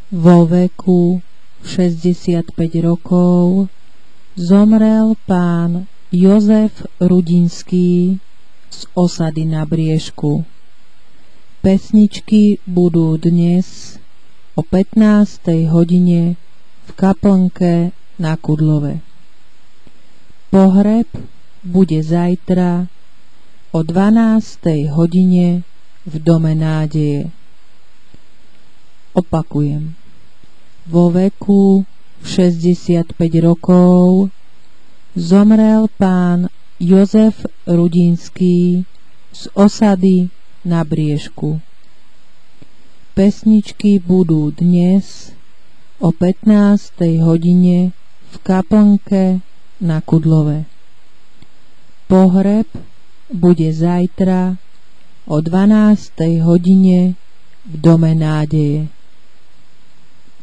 Vo veku 65 rokov zomrel pán Jozef Rudinský z osady Na Briežku. Pesničky budú dnes o 15. hodine v kaplnke na Kudlove. Pohreb bude zajtra o 12. hodine v Dome nádeje. Opakujem. Vo veku 65 rokov zomrel pán Jozef Rudinský z osady Na Briežku. Pesničky budú dnes o 15. hodine v kaplnke na Kudlove. Pohreb bude zajtra o 12. hodine v Dome nádeje.